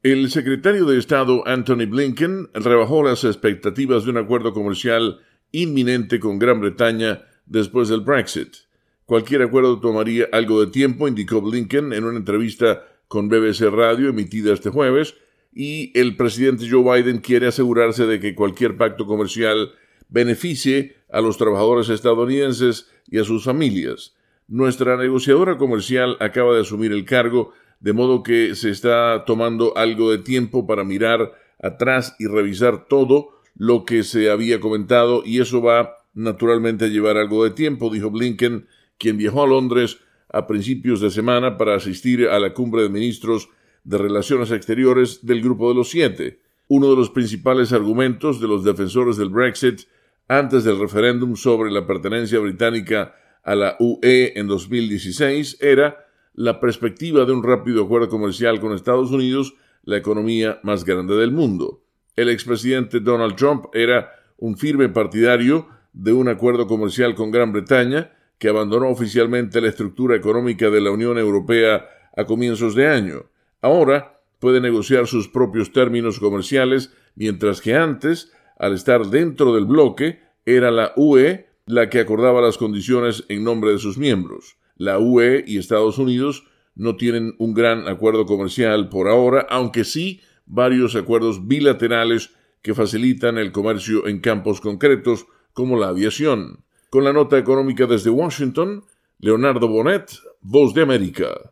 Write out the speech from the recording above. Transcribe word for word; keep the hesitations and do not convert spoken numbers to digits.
El secretario de Estado Antony Blinken rebajó las expectativas de un acuerdo comercial inminente con Gran Bretaña después del Brexit. Cualquier acuerdo tomaría algo de tiempo, indicó Blinken en una entrevista con B B C Radio emitida este jueves, y el presidente Joe Biden quiere asegurarse de que cualquier pacto comercial beneficie a los trabajadores estadounidenses y a sus familias. Nuestra negociadora comercial acaba de asumir el cargo, de modo que se está tomando algo de tiempo para mirar atrás y revisar todo lo que se había comentado, y eso va naturalmente a llevar algo de tiempo, dijo Blinken, quien viajó a Londres a principios de semana para asistir a la cumbre de ministros de Relaciones Exteriores del Grupo de los Siete. Uno de los principales argumentos de los defensores del Brexit antes del referéndum sobre la pertenencia británica a la U E en dos mil dieciséis era la perspectiva de un rápido acuerdo comercial con Estados Unidos, la economía más grande del mundo. El expresidente Donald Trump era un firme partidario de un acuerdo comercial con Gran Bretaña, que abandonó oficialmente la estructura económica de la Unión Europea a comienzos de año. Ahora puede negociar sus propios términos comerciales, mientras que antes, al estar dentro del bloque, era la U E la que acordaba las condiciones en nombre de sus miembros. La U E y Estados Unidos no tienen un gran acuerdo comercial por ahora, aunque sí varios acuerdos bilaterales que facilitan el comercio en campos concretos, como la aviación. Con la nota económica desde Washington, Leonardo Bonet, Voz de América.